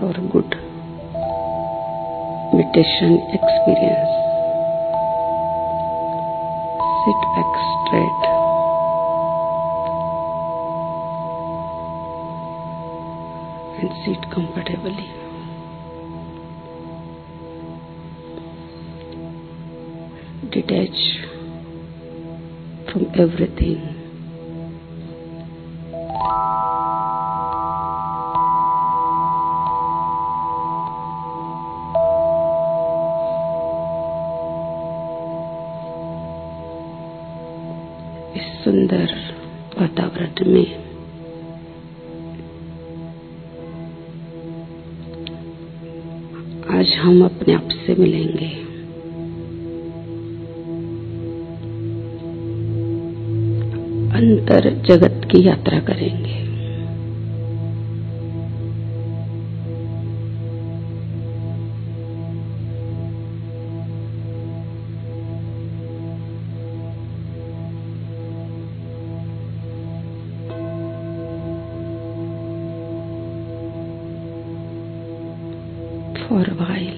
or good meditation experience. Sit back straight. And sit comfortably. Detach from everything. इस सुंदर वातावरण में आज हम अपने आप से मिलेंगे। अंतर जगत की यात्रा करेंगे। For a while,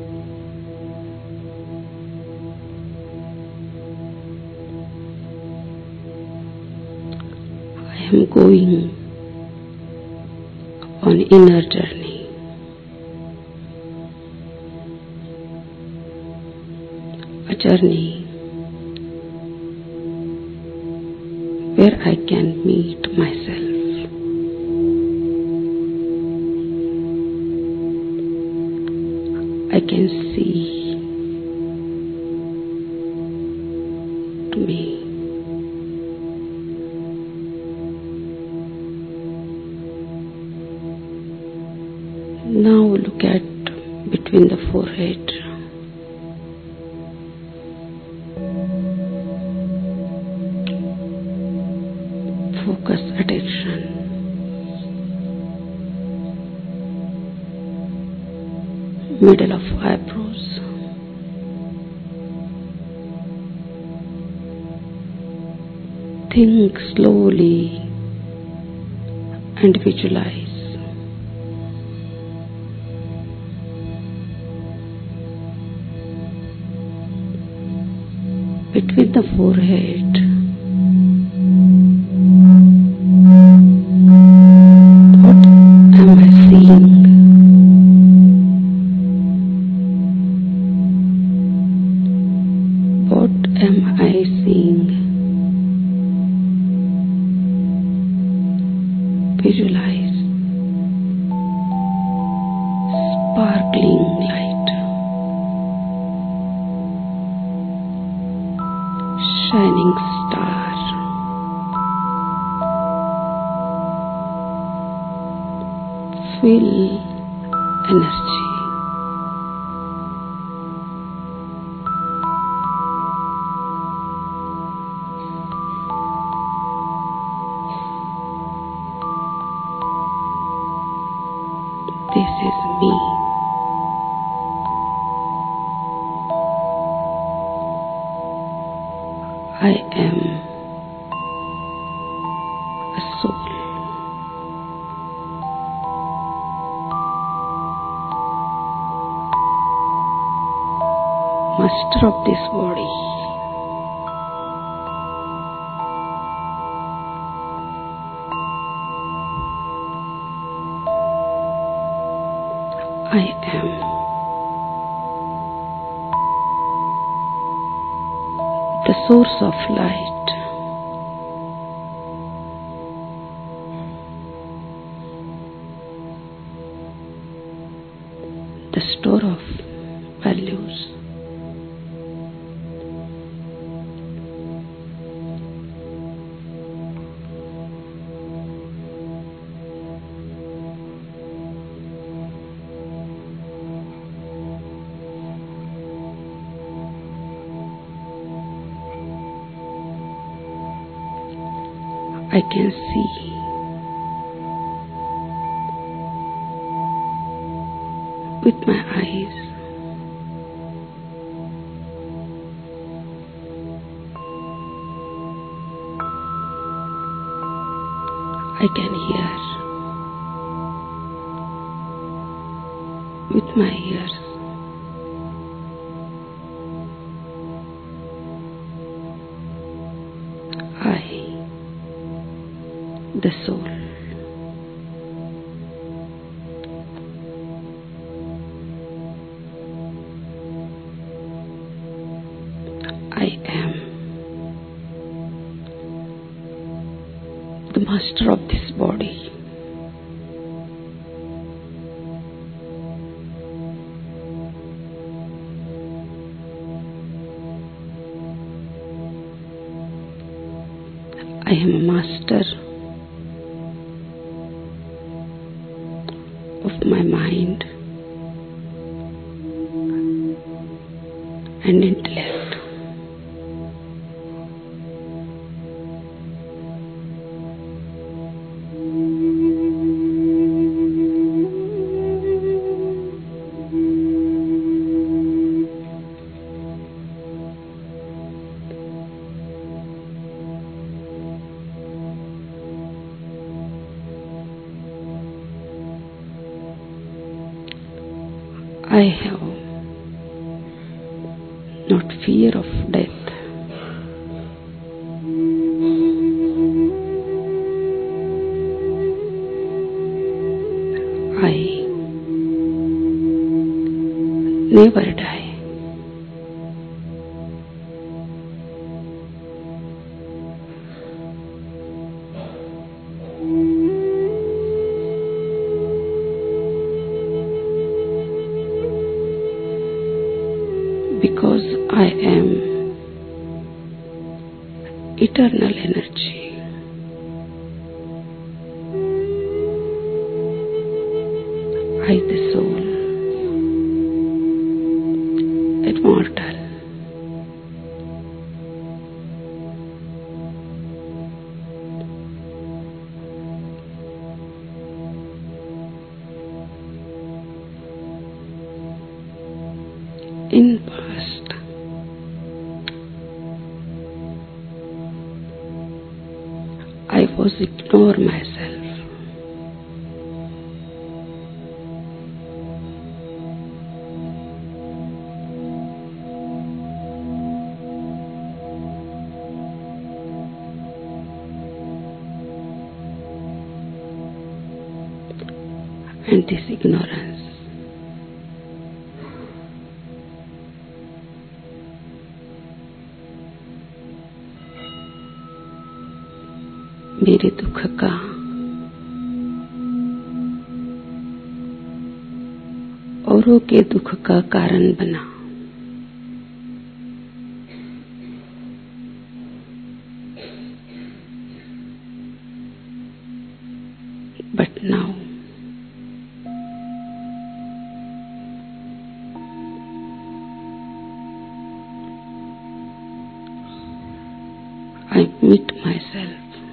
I am going on inner journey. A journey where I can meet myself. I can see me. Now look at between the forehead. Focus attention. Middle of eyebrows. Think slowly and visualize. Between the forehead, what am I seeing? What am I seeing? Visualize sparkling light, shining star, feel energy. This is me. I am a soul. Master of this body. I am the source of light. The store of values. I can see with my eyes. I can hear with my ears. I, the soul. I am the master of this body. I am a master of my mind and intellect. I have not fear of death. I never die. Because I am eternal energy. I, the soul, immortal. In past, I was ignore myself. And this ignorance मेरे दुख का औरों के दुख का कारण बना। But now I meet myself.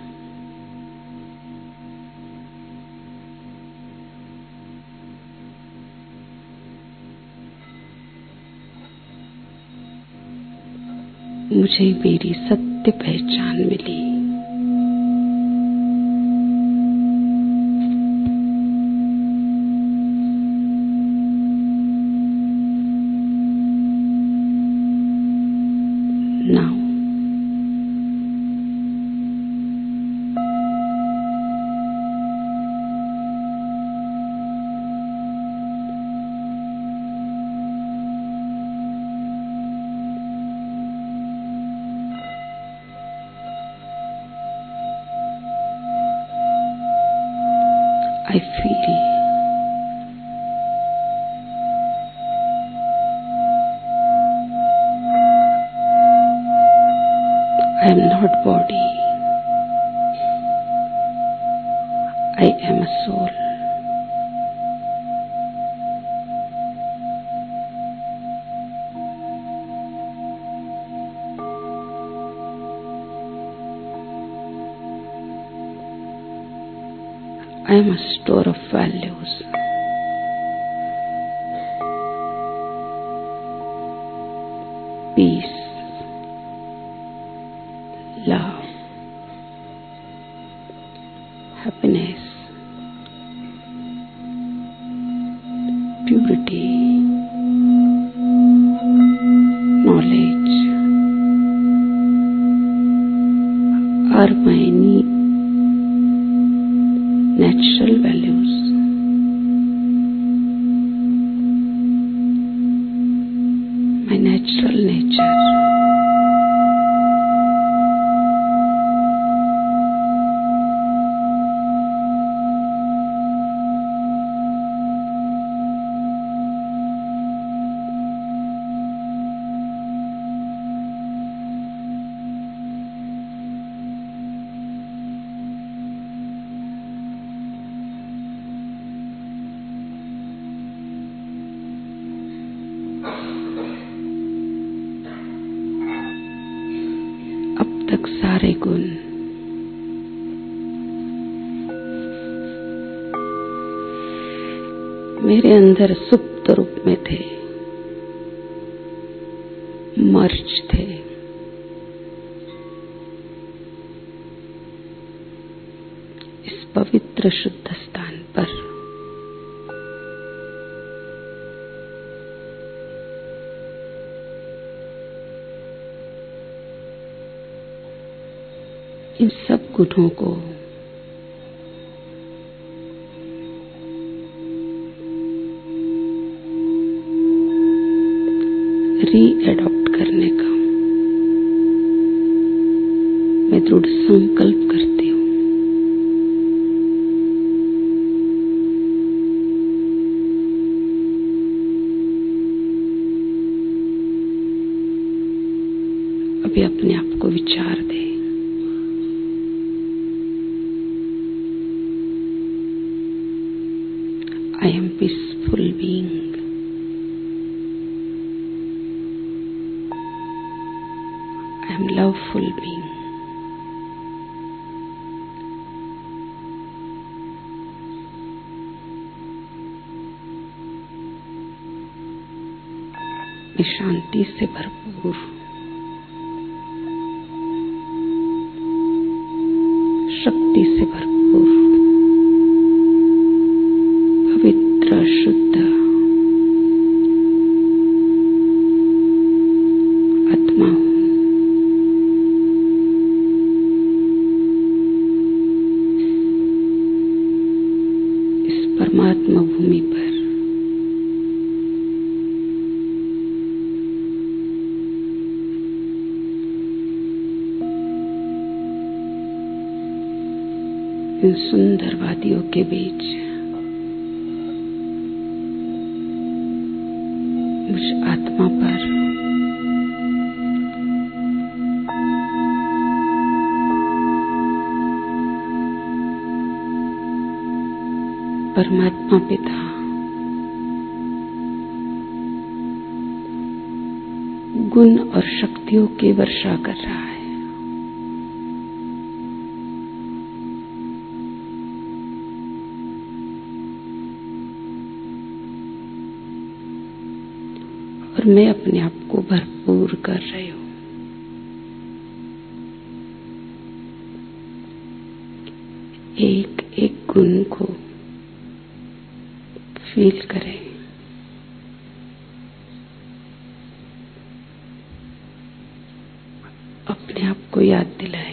मुझे मेरी सत्य पहचान मिली। Now I feel I am not body. I am a soul. I am a store of values. Peace, love, happiness, purity, knowledge are my natural values. My natural nature. अब तक सारे गुण मेरे अंदर सुप्त रूप में थे, मर्ज थे। इस पवित्र शुद्ध स्थान पर इन सब गुणों को री-एडॉप्ट करने का मैं दृढ़ संकल्प करती हूँ। अभी अपने आप को विचार दे, I am peaceful being. I am loveful being. मैं शांति से भरपूर, शक्ति से भरपूर, पवित्र शुद्ध आत्मा हूँ। इस परमात्मा भूमि पर इन सुंदर वादियों के बीच मुझ आत्मा पर परमात्मा पिता गुण और शक्तियों की वर्षा कर रहा है। और मैं अपने आप को भरपूर कर रही हूँ। एक एक गुण को फील करें। अपने आप को याद दिलाएं।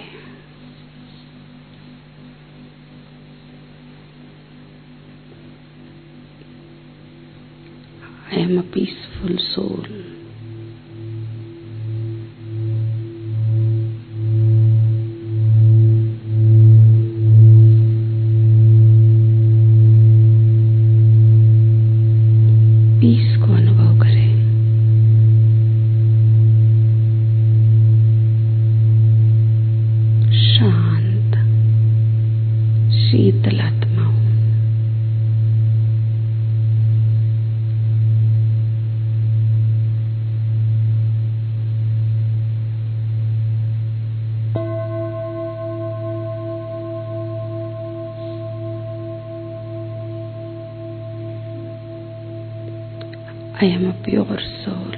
I am a peaceful soul. Peace को अनुभव करें। शांत शीतल आत्मा हूँ। I am a pure soul.